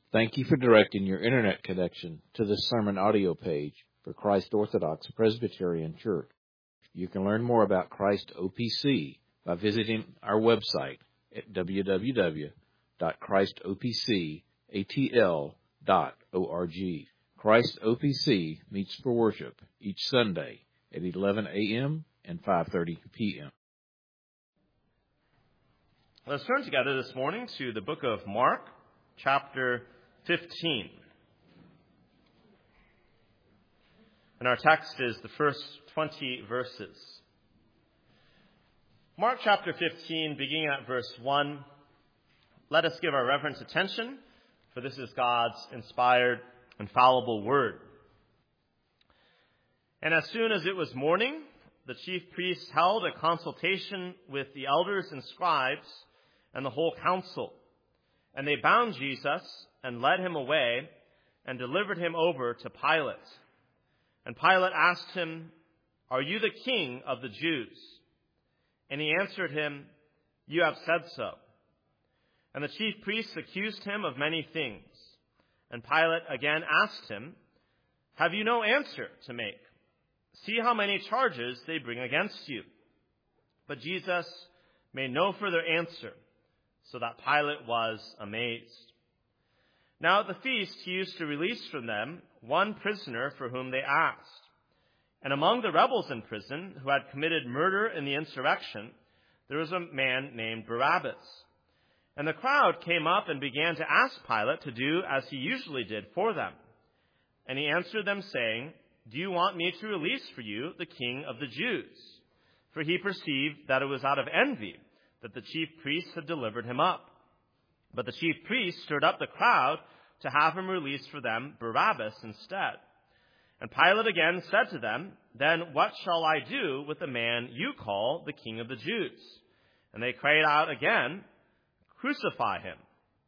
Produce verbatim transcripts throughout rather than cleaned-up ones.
Thank you for directing your internet connection to this sermon audio page for Christ Orthodox Presbyterian Church. You can learn more about Christ O P C by visiting our website at w w w dot christ o p c a t l dot org. Christ O P C meets for worship each Sunday at eleven a.m. and five thirty p.m. Let's turn together this morning to the book of Mark, chapter fifteen. And our text is the first twenty verses. Mark chapter fifteen, beginning at verse one. Let us give our reverent attention, for this is God's inspired, infallible word. And as soon as it was morning, the chief priests held a consultation with the elders and scribes and the whole council. And they bound Jesus and led him away and delivered him over to Pilate. And Pilate asked him, "Are you the king of the Jews?" And he answered him, "You have said so." And the chief priests accused him of many things. And Pilate again asked him, "Have you no answer to make? See how many charges they bring against you." But Jesus made no further answer, so that Pilate was amazed. Now at the feast he used to release from them one prisoner for whom they asked. And among the rebels in prison who had committed murder in the insurrection, there was a man named Barabbas. And the crowd came up and began to ask Pilate to do as he usually did for them. And he answered them, saying, "Do you want me to release for you the king of the Jews?" For he perceived that it was out of envy that the chief priests had delivered him up. But the chief priests stirred up the crowd to have him release for them Barabbas instead. And Pilate again said to them, "Then what shall I do with the man you call the king of the Jews?" And they cried out again, "Crucify him."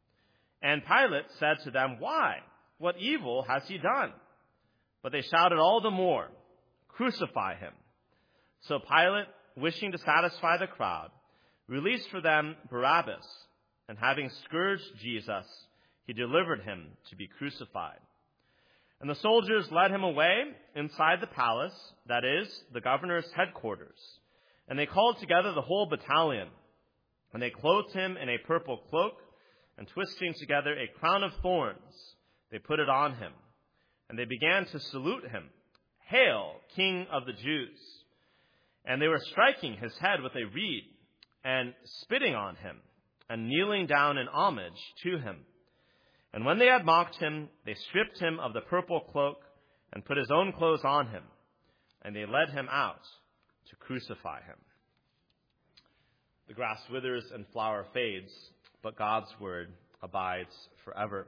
And Pilate said to them, "Why? What evil has he done?" But they shouted all the more, "Crucify him." So Pilate, wishing to satisfy the crowd, released for them Barabbas, and having scourged Jesus, he delivered him to be crucified. And the soldiers led him away inside the palace, that is, the governor's headquarters. And they called together the whole battalion. And they clothed him in a purple cloak, and twisting together a crown of thorns, they put it on him. And they began to salute him, "Hail, King of the Jews!" And they were striking his head with a reed, and spitting on him, and kneeling down in homage to him. And when they had mocked him, they stripped him of the purple cloak, and put his own clothes on him, and they led him out to crucify him. The grass withers and flower fades, but God's word abides forever.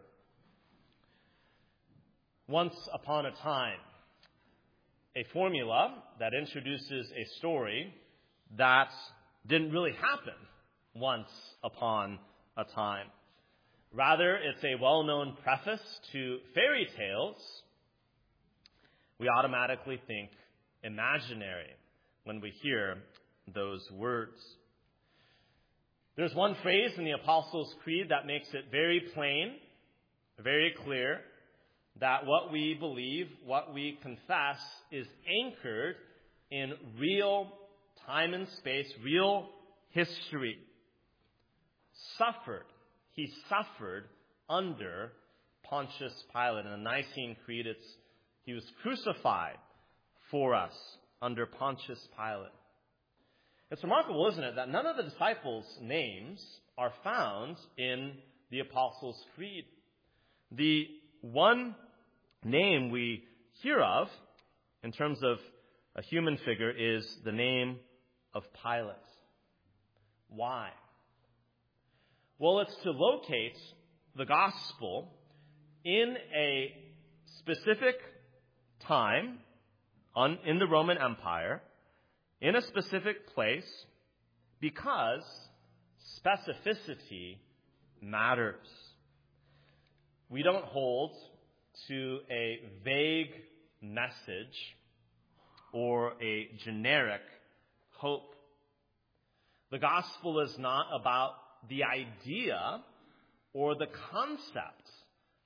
Once upon a time, a formula that introduces a story that didn't really happen once upon a time. Rather, it's a well-known preface to fairy tales. We automatically think imaginary when we hear those words. There's one phrase in the Apostles' Creed that makes it very plain, very clear, that what we believe, what we confess, is anchored in real time and space, real history. Suffered. He suffered under Pontius Pilate. In the Nicene Creed, it's he was crucified for us under Pontius Pilate. It's remarkable, isn't it, that none of the disciples' names are found in the Apostles' Creed. The one name we hear of, in terms of a human figure, is the name of Pilate. Why? Well, it's to locate the gospel in a specific time on, in the Roman Empire, in a specific place, because specificity matters. We don't hold to a vague message or a generic hope. The gospel is not about the idea or the concept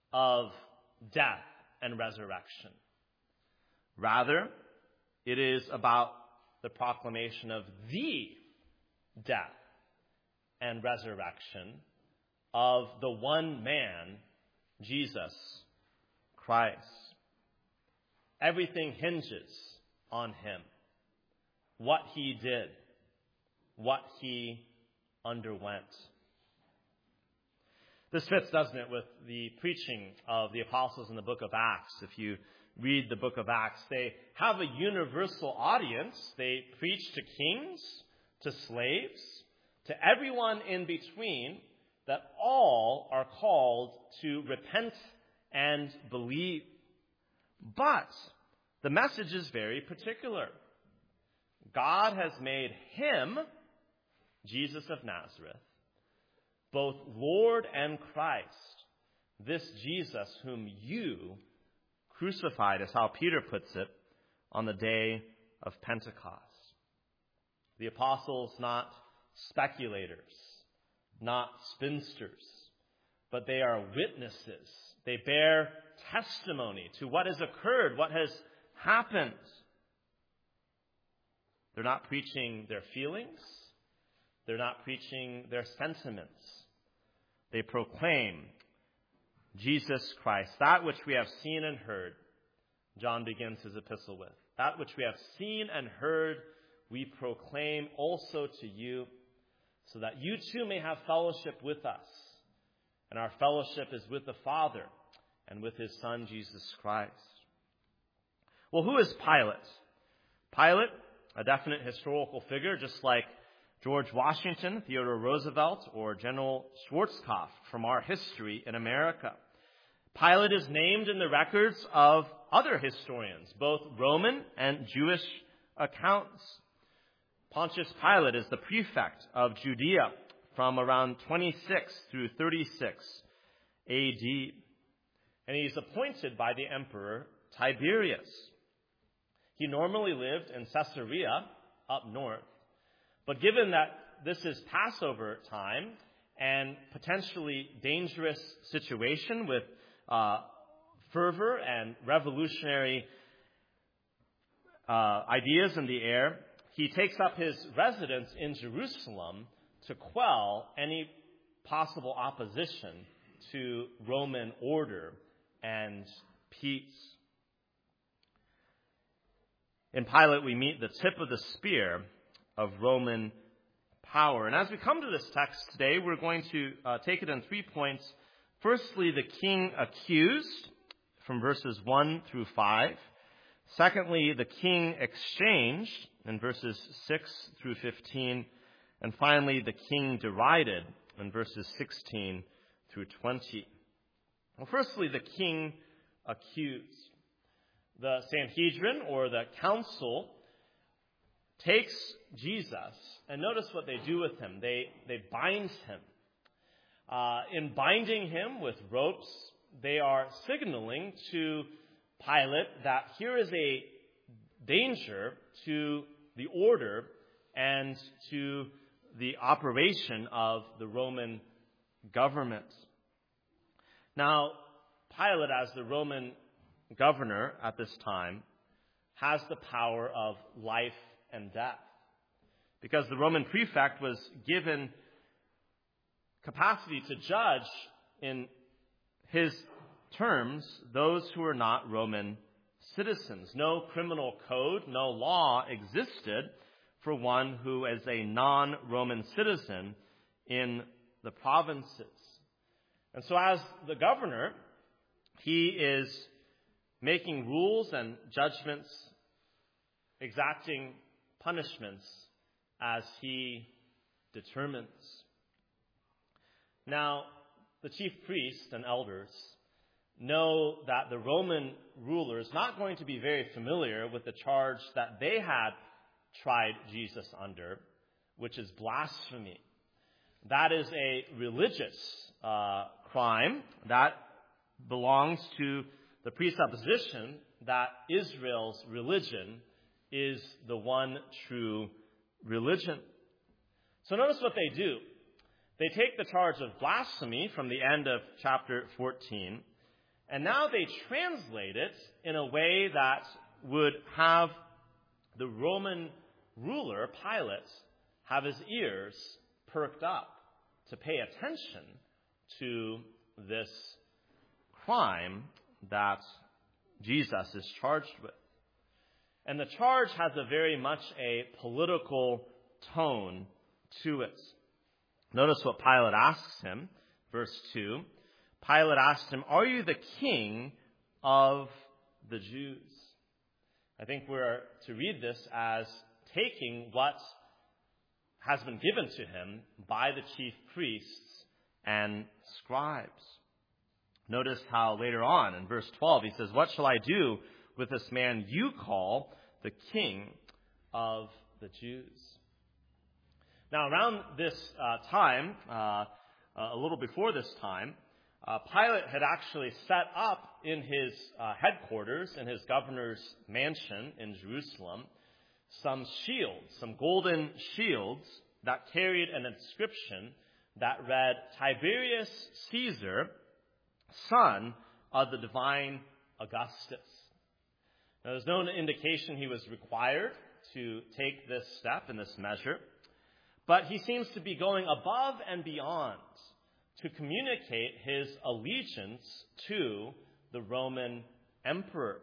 of death and resurrection. Rather, it is about the proclamation of the death and resurrection of the one man, Jesus Christ. Everything hinges on him, what he did, what he underwent. This fits, doesn't it, with the preaching of the apostles in the book of Acts. If you read the book of Acts, they have a universal audience. They preach to kings, to slaves, to everyone in between, that all are called to repent and believe. But the message is very particular. God has made him, Jesus of Nazareth, both Lord and Christ. This Jesus whom you crucified, is how Peter puts it, on the day of Pentecost. The apostles, not speculators, not spinsters, but they are witnesses. They bear testimony to what has occurred, what has happened. They're not preaching their feelings. They're not preaching their sentiments. They proclaim Jesus Christ, that which we have seen and heard. John begins his epistle with, that which we have seen and heard, we proclaim also to you, so that you too may have fellowship with us. And our fellowship is with the Father and with his Son, Jesus Christ. Well, who is Pilate? Pilate, a definite historical figure, just like George Washington, Theodore Roosevelt, or General Schwarzkopf from our history in America. Pilate is named in the records of other historians, both Roman and Jewish accounts. Pontius Pilate is the prefect of Judea from around twenty-six through thirty-six A D. And he's appointed by the emperor Tiberius. He normally lived in Caesarea, up north. But given that this is Passover time and potentially dangerous situation with uh, fervor and revolutionary uh, ideas in the air, he takes up his residence in Jerusalem to quell any possible opposition to Roman order and peace. In Pilate, we meet the tip of the spear of Roman power. And as we come to this text today, we're going to uh, take it in three points. Firstly, the king accused, from verses one through five. Secondly, the king exchanged, in verses six through fifteen. And finally, the king derided, in verses sixteen through twenty. Well, firstly, the king accused. The Sanhedrin, or the council, takes Jesus, and notice what they do with him. They, they bind him. Uh, in binding him with ropes, they are signaling to Pilate that here is a danger to the order and to the operation of the Roman government. Now, Pilate, as the Roman governor at this time, has the power of life and death, because the Roman prefect was given capacity to judge in his terms those who were not Roman citizens. No criminal code, no law existed for one who is a non-Roman citizen in the provinces. And so as the governor, he is making rules and judgments, exacting punishments as he determines. Now, the chief priests and elders know that the Roman ruler is not going to be very familiar with the charge that they had tried Jesus under, which is blasphemy. That is a religious uh, crime that belongs to the presupposition that Israel's religion is the one true religion. So notice what they do. They take the charge of blasphemy from the end of chapter fourteen, And now they translate it in a way that would have the Roman ruler, Pilate, have his ears perked up to pay attention to this crime that Jesus is charged with. And the charge has a very much a political tone to it. Notice what Pilate asks him, verse two. Pilate asked him, "Are you the king of the Jews?" I think we're to read this as taking what has been given to him by the chief priests and scribes. Notice how later on in verse twelve he says, "What shall I do with this man you call the king of the Jews?" Now, around this uh, time, uh, a little before this time, uh, Pilate had actually set up in his uh, headquarters, in his governor's mansion in Jerusalem, some shields, some golden shields that carried an inscription that read, "Tiberius Caesar, son of the divine Augustus." Now, there's no indication he was required to take this step and this measure, but he seems to be going above and beyond to communicate his allegiance to the Roman emperor.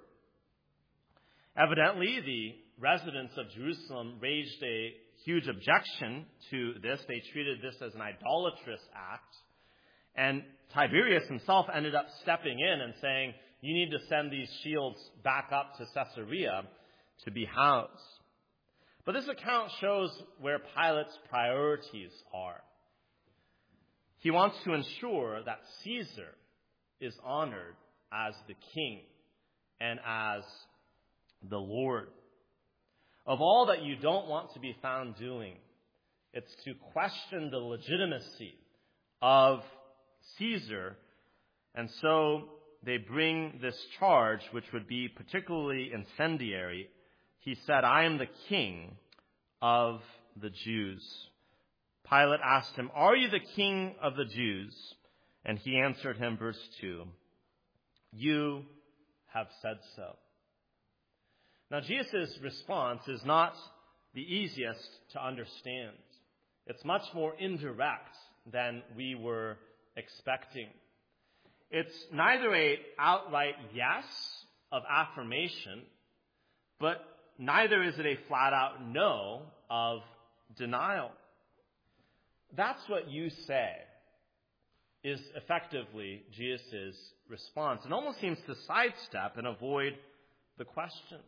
Evidently, the residents of Jerusalem raised a huge objection to this. They treated this as an idolatrous act. And Tiberius himself ended up stepping in and saying, "You need to send these shields back up to Caesarea to be housed." But this account shows where Pilate's priorities are. He wants to ensure that Caesar is honored as the king and as the Lord. Of all that you don't want to be found doing, it's to question the legitimacy of Caesar. And so they bring this charge, which would be particularly incendiary. He said, "I am the king of the Jews." Pilate asked him, "Are you the king of the Jews?" And he answered him, verse two, "You have said so." Now, Jesus' response is not the easiest to understand. It's much more indirect than we were expecting. It's neither a outright yes of affirmation, but neither is it a flat-out no of denial. "That's what you say," is effectively Jesus' response. It almost seems to sidestep and avoid the question.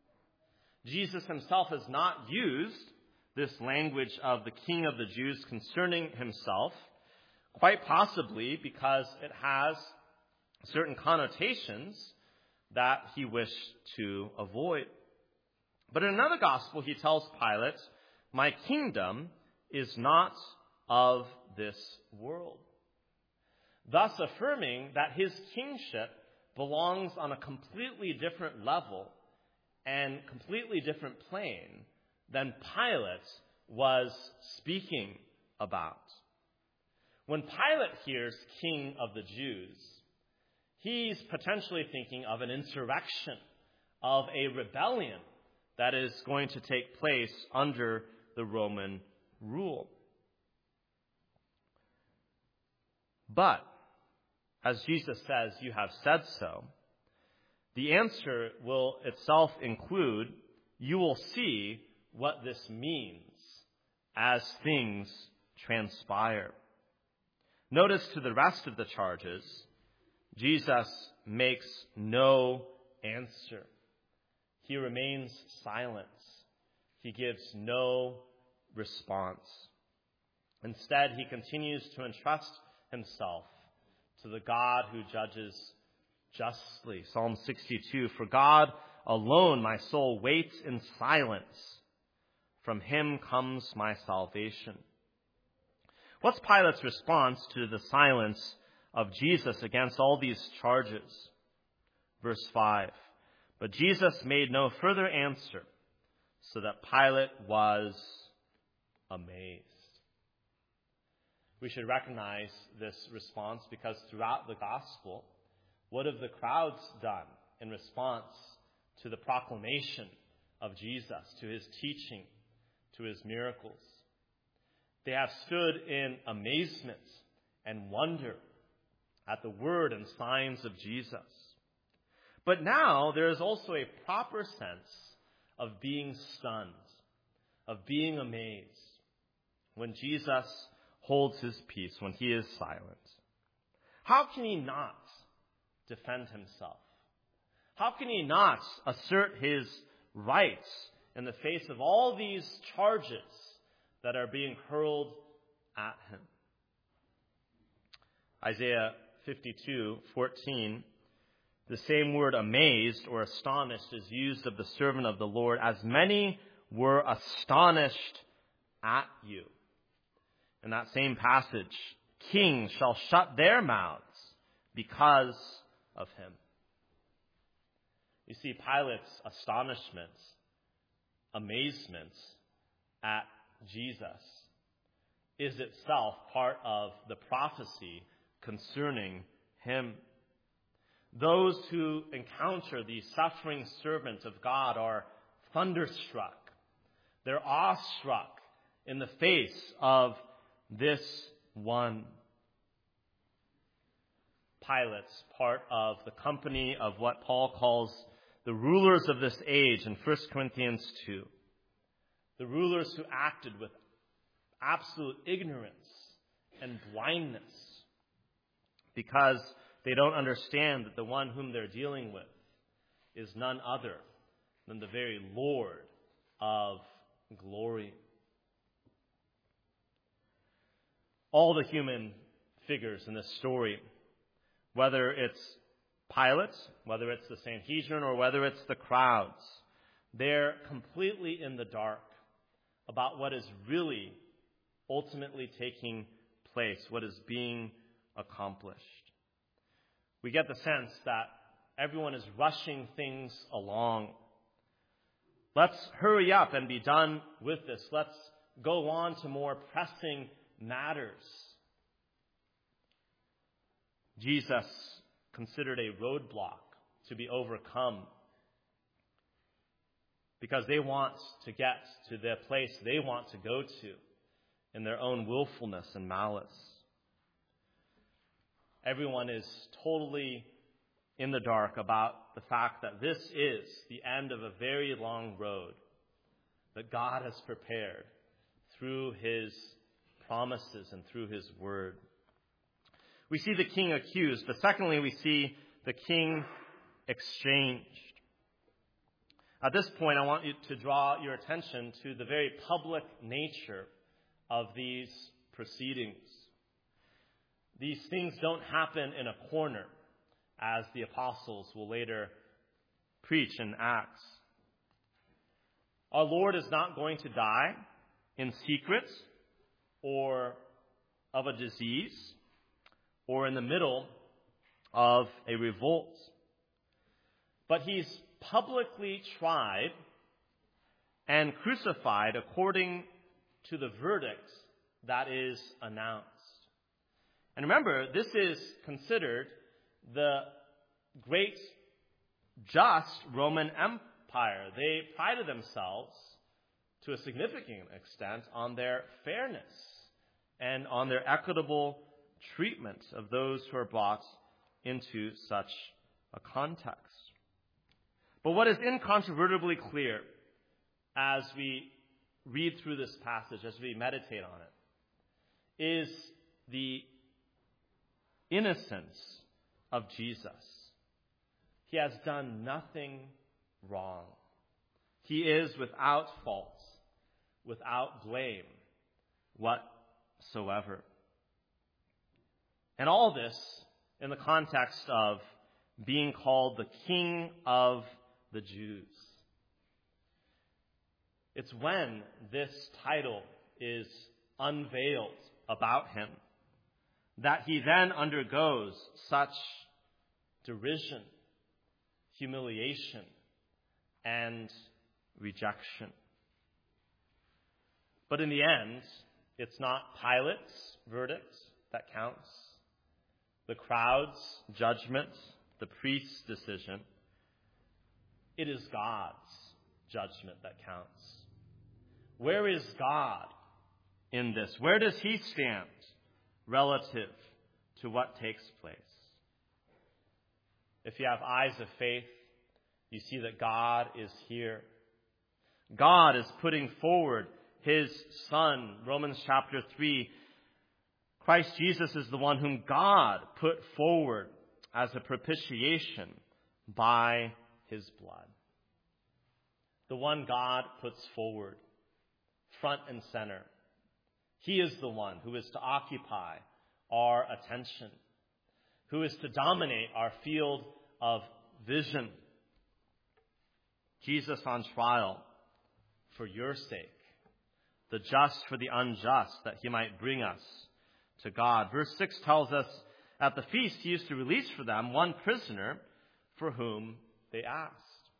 Jesus himself has not used this language of the king of the Jews concerning himself, quite possibly because it has certain connotations that he wished to avoid. But in another gospel, he tells Pilate, "My kingdom is not of this world," thus affirming that his kingship belongs on a completely different level and completely different plane than Pilate was speaking about. When Pilate hears king of the Jews, he's potentially thinking of an insurrection, of a rebellion that is going to take place under the Roman rule. But, as Jesus says, "You have said so," the answer will itself include, you will see what this means as things transpire. Notice to the rest of the charges, Jesus makes no answer. He remains silent. He gives no response. Instead, he continues to entrust himself to the God who judges justly. Psalm sixty-two, "For God alone my soul waits in silence. From him comes my salvation." What's Pilate's response to the silence of Jesus against all these charges? Verse five, "But Jesus made no further answer, so that Pilate was amazed." We should recognize this response because throughout the gospel, What have the crowds done in response to the proclamation of Jesus, to his teaching, to his miracles? They have stood in amazement and wonder at the word and signs of Jesus. But now there is also a proper sense of being stunned, of being amazed, when Jesus holds his peace, when he is silent. How can he not defend himself? How can he not assert his rights in the face of all these charges that are being hurled at him? Isaiah fifty-two fourteen, the same word amazed or astonished is used of the servant of the Lord. As many were astonished at you. In that same passage, kings shall shut their mouths because of him. You see, Pilate's astonishment, amazement at Jesus is itself part of the prophecy concerning him. Those who encounter the suffering servant of God are thunderstruck. They're awestruck in the face of this one. Pilate's part of the company of what Paul calls the rulers of this age in First Corinthians two. The rulers who acted with absolute ignorance and blindness because they don't understand that the one whom they're dealing with is none other than the very Lord of glory. All the human figures in this story, whether it's Pilate, whether it's the Sanhedrin, or whether it's the crowds, they're completely in the dark about what is really ultimately taking place, what is being accomplished. We get the sense that everyone is rushing things along. Let's hurry up and be done with this. Let's go on to more pressing matters. Jesus considered a roadblock to be overcome because they want to get to the place they want to go to in their own willfulness and malice. Everyone is totally in the dark about the fact that this is the end of a very long road that God has prepared through his promises and through his word. We see the king accused, but secondly, we see the king exchanged. At this point, I want you to draw your attention to the very public nature of these proceedings. These things don't happen in a corner, as the apostles will later preach in Acts. Our Lord is not going to die in secret or of a disease or in the middle of a revolt. But he's publicly tried and crucified according to the verdict that is announced. And remember, this is considered the great, just Roman Empire. They prided themselves to a significant extent on their fairness and on their equitable treatment of those who are brought into such a context. But what is incontrovertibly clear as we read through this passage, as we meditate on it, is the innocence of Jesus. He has done nothing wrong. He is without fault, without blame whatsoever. And all this in the context of being called the King of the Jews. It's when this title is unveiled about him that he then undergoes such derision, humiliation, and rejection. But in the end, it's not Pilate's verdict that counts, the crowd's judgment the priest's decision. It is God's judgment that counts. Where is God in this? Where does he stand relative to what takes place? If you have eyes of faith, you see that God is here. God is putting forward his Son. Romans chapter three, Christ Jesus is the one whom God put forward as a propitiation by his blood. The one God puts forward, front and center. He is the one who is to occupy our attention, who is to dominate our field of vision. Jesus on trial for your sake, the just for the unjust, that he might bring us to God. Verse six tells us, at the feast he used to release for them one prisoner for whom they asked.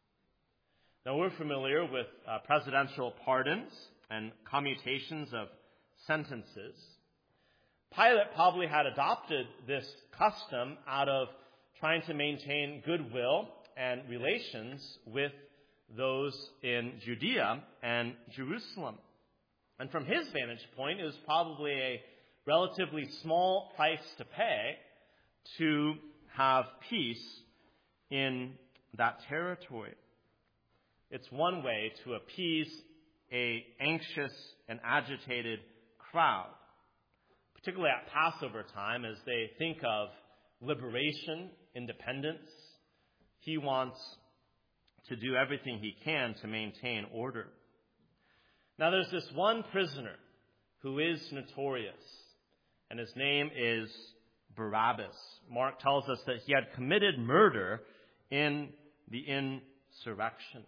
Now we're familiar with uh, presidential pardons and commutations of sentences. Pilate probably had adopted this custom out of trying to maintain goodwill and relations with those in Judea and Jerusalem. And from his vantage point, it was probably a relatively small price to pay to have peace in that territory. It's one way to appease an anxious and agitated crowd, particularly at Passover time as they think of liberation, independence. He wants to do everything he can to maintain order. Now there's this one prisoner who is notorious, and his name is Barabbas. Mark tells us that he had committed murder in the insurrection.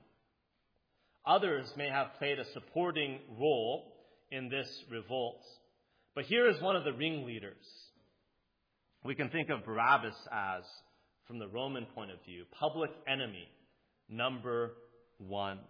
Others may have played a supporting role in this revolt, but here is one of the ringleaders. We can think of Barabbas as, from the Roman point of view, public enemy number one.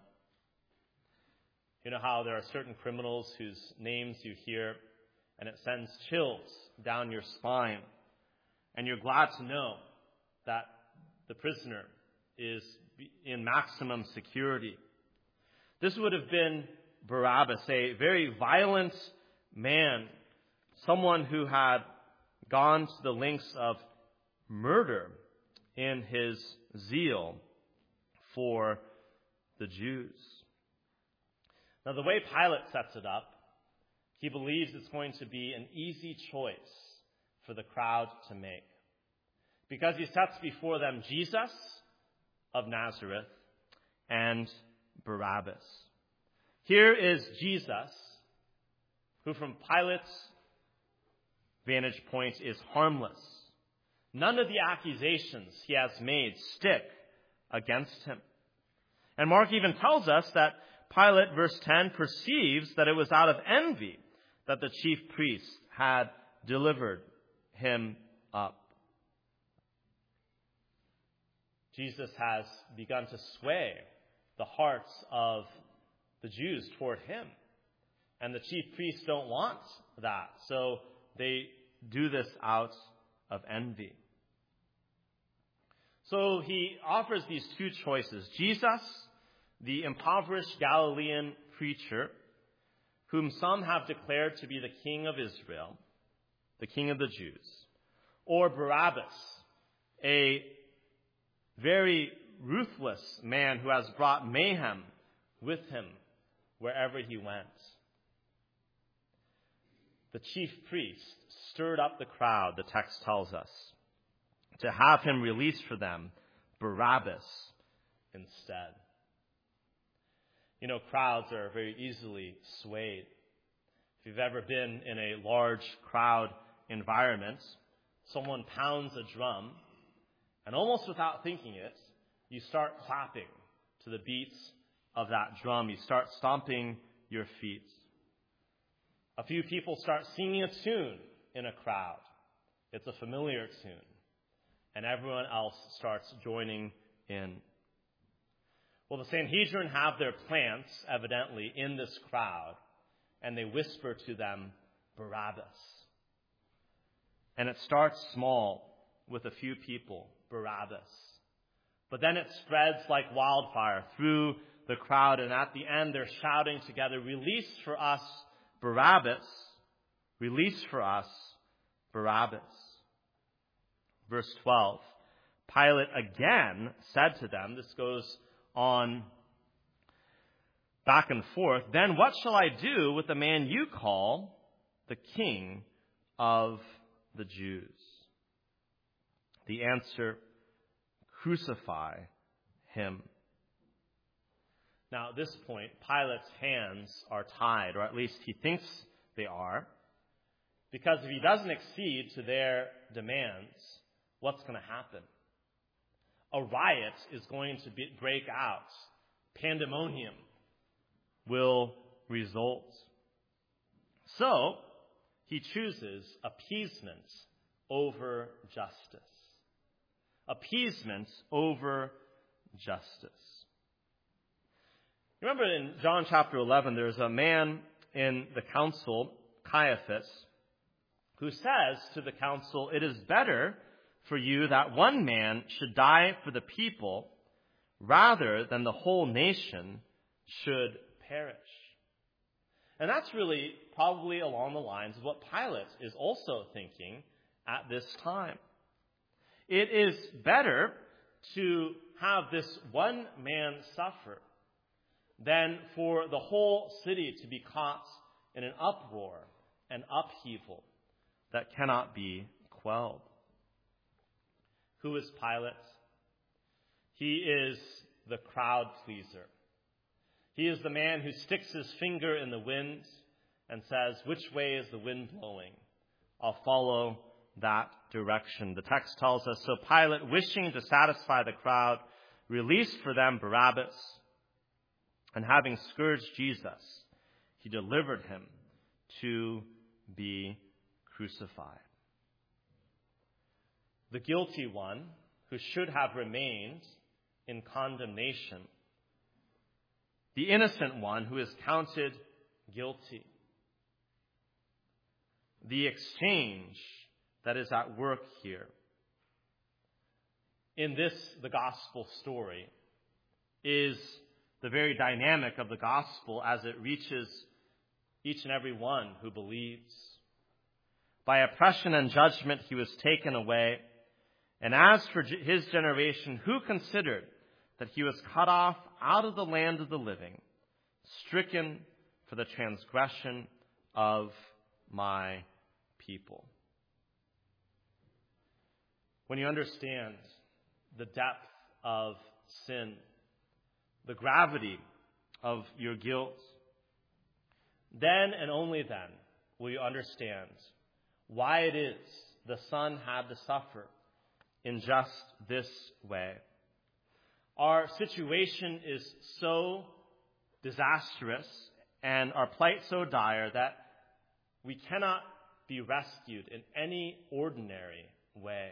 You know how there are certain criminals whose names you hear and it sends chills down your spine, and you're glad to know that the prisoner is in maximum security. This would have been Barabbas, a very violent man, someone who had gone to the lengths of murder in his zeal for the Jews. Now, the way Pilate sets it up, he believes it's going to be an easy choice for the crowd to make, because he sets before them Jesus of Nazareth and Barabbas. Here is Jesus, who from Pilate's vantage point is harmless. None of the accusations he has made stick against him. And Mark even tells us that Pilate, verse ten, perceives that it was out of envy that the chief priests had delivered him up. Jesus has begun to sway the hearts of the Jews toward him. And the chief priests don't want that, so they do this out of envy. So he offers these two choices. Jesus, the impoverished Galilean preacher, whom some have declared to be the king of Israel, the king of the Jews, or Barabbas, a very ruthless man who has brought mayhem with him wherever he went. The chief priest stirred up the crowd, the text tells us, to have him release for them Barabbas instead. You know, crowds are very easily swayed. If you've ever been in a large crowd environment, someone pounds a drum, and almost without thinking it, you start clapping to the beats of that drum. You start stomping your feet. A few people start singing a tune in a crowd. It's a familiar tune. And everyone else starts joining in. Well, the Sanhedrin have their plants, evidently, in this crowd, and they whisper to them, Barabbas. And it starts small with a few people Barabbas. But then it spreads like wildfire through the crowd, and at the end they're shouting together, "Release for us Barabbas! Release for us Barabbas!" Verse twelve, Pilate again said to them, this goes on back and forth, "Then what shall I do with the man you call the King of the Jews?" The answer, "Crucify him." Now, at this point, Pilate's hands are tied, or at least he thinks they are, because if he doesn't accede to their demands, what's going to happen? A riot is going to be, break out. Pandemonium will result. So, he chooses appeasement over justice. Appeasement over justice. Remember in John chapter eleven, there's a man in the council, Caiaphas, who says to the council, "It is better for you that one man should die for the people rather than the whole nation should perish." And that's really probably along the lines of what Pilate is also thinking at this time. It is better to have this one man suffer than for the whole city to be caught in an uproar and upheaval that cannot be quelled. Who is Pilate? He is the crowd pleaser. He is the man who sticks his finger in the wind and says, "Which way is the wind blowing? I'll follow that direction." The text tells us, so Pilate, wishing to satisfy the crowd, released for them Barabbas, and having scourged Jesus, he delivered him to be crucified. The guilty one, who should have remained in condemnation. The innocent one who is counted guilty. The exchange that is at work here. In this, the gospel story, is the very dynamic of the gospel as it reaches each and every one who believes. By oppression and judgment he was taken away. And as for his generation, who considered that he was cut off out of the land of the living, stricken for the transgression of my people? When you understand the depth of sin, the gravity of your guilt, then and only then will you understand why it is the Son had to suffer in just this way. Our situation is so disastrous and our plight so dire that we cannot be rescued in any ordinary way.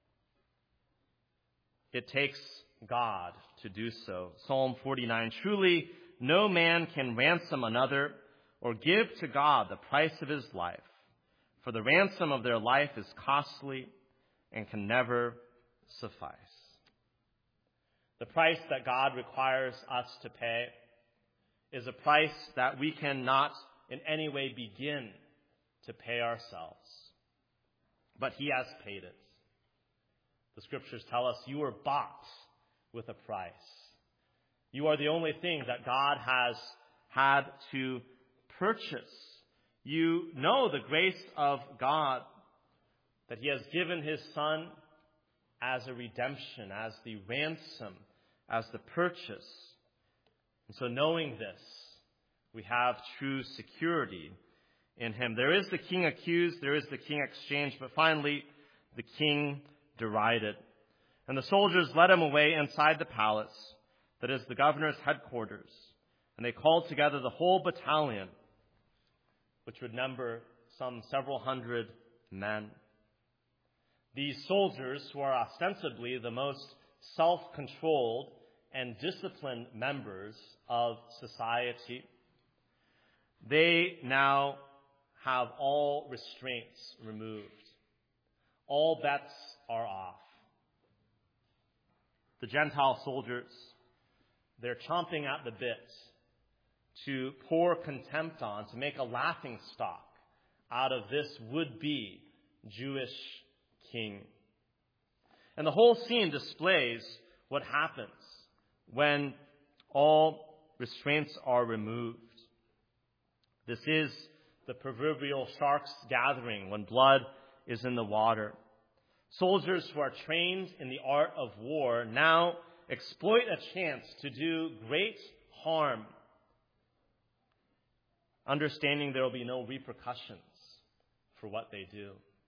It takes God to do so. Psalm forty-nine, "Truly no man can ransom another or give to God the price of his life, for the ransom of their life is costly and can never suffice." The price that God requires us to pay is a price that we cannot in any way begin to pay ourselves. But he has paid it. The scriptures tell us you were bought with a price. You are the only thing that God has had to purchase. You know the grace of God, that he has given his Son as a redemption, as the ransom, as the purchase. And so knowing this, we have true security in him. There is the king accused, there is the king exchanged, but finally the king derided. And the soldiers led him away inside the palace, that is the governor's headquarters. And they called together the whole battalion, which would number some several hundred men. These soldiers, who are ostensibly the most self-controlled and disciplined members of society, they now have all restraints removed. All bets are off. the Gentile soldiers, they're chomping at the bit to pour contempt on, to make a laughing stock out of this would-be Jewish king. And the whole scene displays what happens when all restraints are removed. This is the proverbial shark's gathering when blood is in the water. Soldiers who are trained in the art of war now exploit a chance to do great harm, understanding there will be no repercussions for what they do.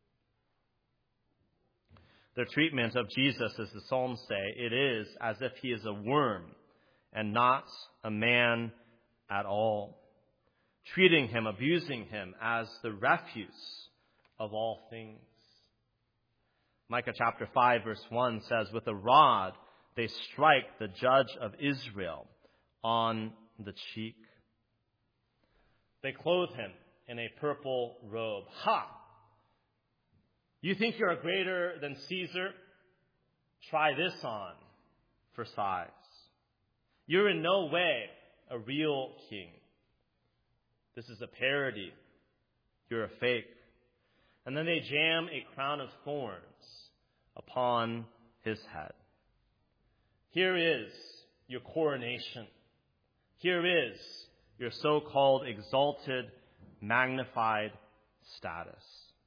Their treatment of Jesus, as the Psalms say, it is as if he is a worm and not a man at all, treating him, abusing him as the refuse of all things. Micah chapter five verse one says, with a rod they strike the judge of Israel on the cheek. They clothe him in a purple robe. Ha! You think you're greater than Caesar? Try this on for size. You're in no way a real king. This is a parody. You're a fake. And then they jam a crown of thorns upon his head. Here is your coronation. Here is your so-called exalted, magnified status.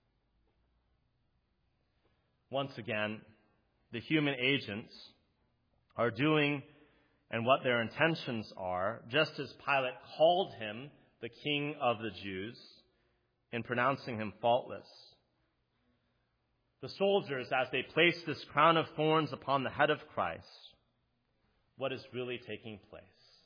Once again, the human agents are doing and what their intentions are, just as Pilate called him the King of the Jews in pronouncing him faultless. The soldiers, as they place this crown of thorns upon the head of Christ, what is really taking place?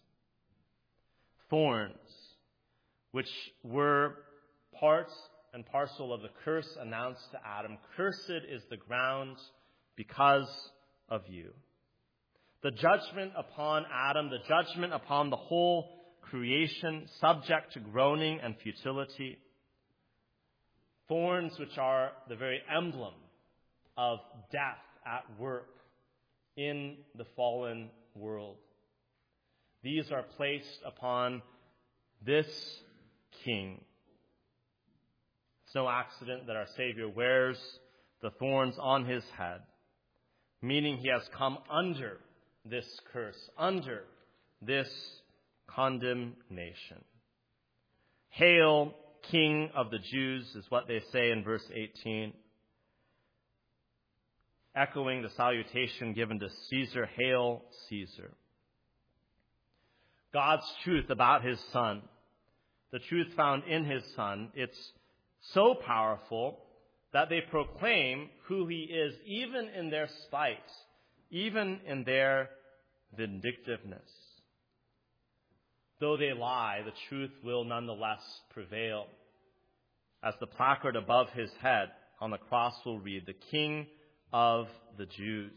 Thorns, which were part and parcel of the curse announced to Adam. Cursed is the ground because of you. The judgment upon Adam, the judgment upon the whole creation, subject to groaning and futility. Thorns which are the very emblem of death at work in the fallen world. These are placed upon this king. It's no accident that our Savior wears the thorns on his head, meaning he has come under this curse, under this condemnation. Hail, King of the Jews, is what they say in verse eighteen. Echoing the salutation given to Caesar, hail Caesar. God's truth about his Son, the truth found in his Son, it's so powerful that they proclaim who he is, even in their spite, even in their vindictiveness. Though they lie, the truth will nonetheless prevail. As the placard above his head on the cross will read, the King of the Jews.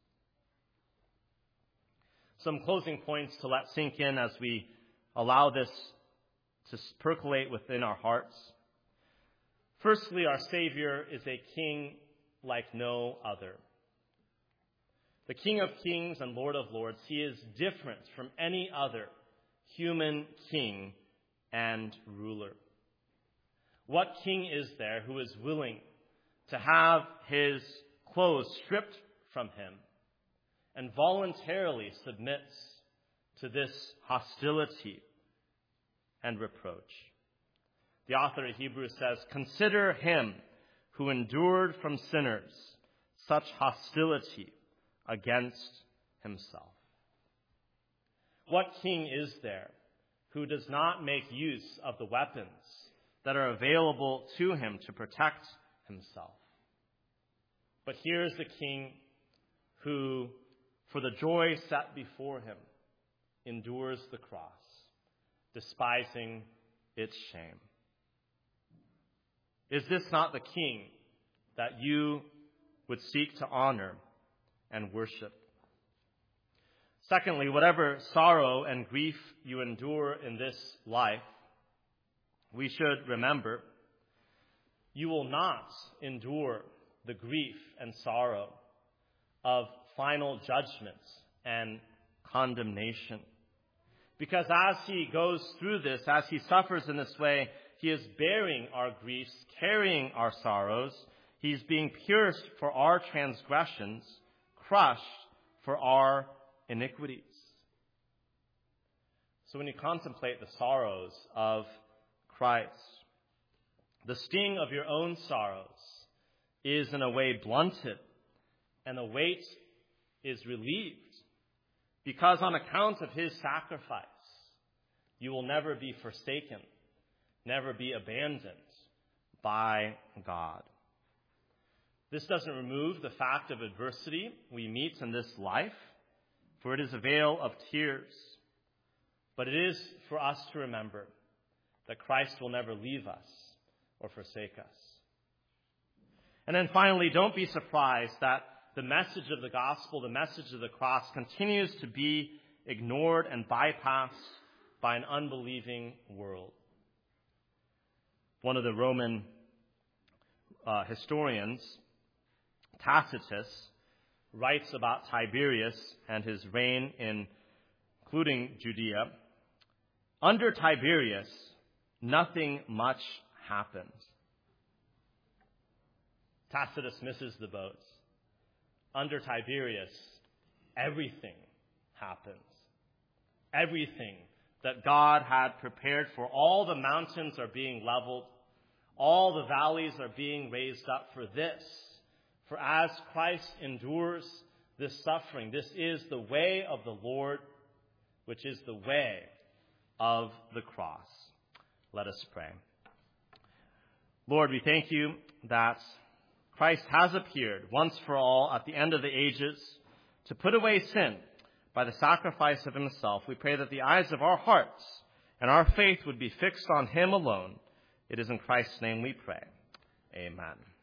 Some closing points to let sink in as we allow this to percolate within our hearts. Firstly, our Savior is a king like no other. The King of Kings and Lord of Lords, he is different from any other human king and ruler. What king is there who is willing to have his clothes stripped from him and voluntarily submits to this hostility and reproach? The author of Hebrews says, consider him who endured from sinners such hostility against himself. What king is there who does not make use of the weapons that are available to him to protect himself? But here's the king who, for the joy set before him, endures the cross, despising its shame. Is this not the king that you would seek to honor and worship? Secondly, whatever sorrow and grief you endure in this life, we should remember you will not endure the grief and sorrow of final judgment and condemnation. Because as he goes through this, as he suffers in this way, he is bearing our griefs, carrying our sorrows. He's being pierced for our transgressions, crushed for our iniquities. So when you contemplate the sorrows of Christ, the sting of your own sorrows is in a way blunted, and the weight is relieved, because on account of his sacrifice, you will never be forsaken, never be abandoned by God. This doesn't remove the fact of adversity we meet in this life, for it is a vale of tears. But it is for us to remember that Christ will never leave us or forsake us. And then finally, don't be surprised that the message of the gospel, the message of the cross, continues to be ignored and bypassed by an unbelieving world. One of the Roman uh, historians, Tacitus, writes about Tiberius and his reign in including Judea. Under Tiberius, nothing much happened. Tacitus misses the boat. Under Tiberius, everything happens. Everything that God had prepared for. All the mountains are being leveled. All the valleys are being raised up for this. For as Christ endures this suffering, this is the way of the Lord, which is the way of the cross. Let us pray. Lord, we thank you that Christ has appeared once for all at the end of the ages to put away sin by the sacrifice of himself. We pray that the eyes of our hearts and our faith would be fixed on him alone. It is in Christ's name we pray. Amen.